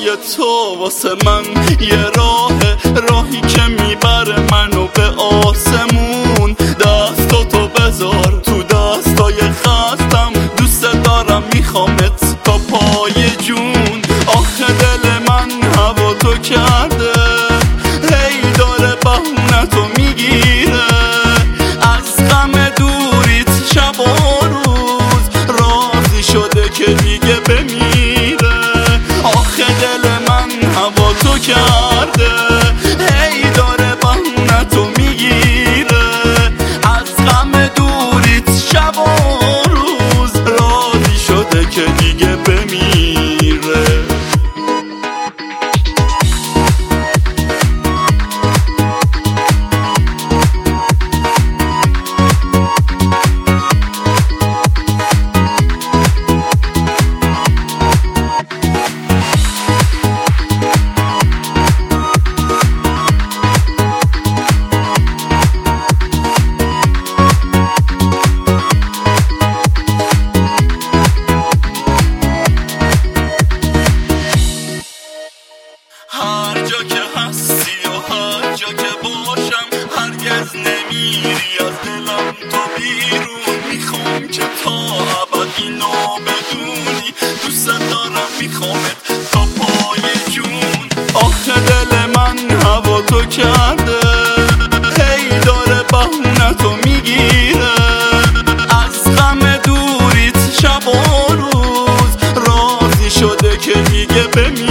وفای تو واسه من یه راهی که میبره منو به آسمون. دستاتو بذار تو دستای خستم، دوست دارم میخوامت تا پای جون. آخه دل من هوا تو کرده، هی داره بهونتو میگیره. از غم دوریت شب و روز راضی شده که دیگه بمیره. آخه دل من هوا تو کرده، هی داره بهونتو میگیره. از غم دوریت شب و روز راضی شده که دیگه بمیره. هر جا که هستی و هر جا که باشم، هرگز نمیری از دلم تو بیرون. میخوام که تا ابد اینو بدونی، دوست دارم میخوامت تا پای جون. آخه دل من هوا تو کرده، هی داره بهونتو میگیره. از غم دوریت شب و روز راضی شده که دیگه بمیره.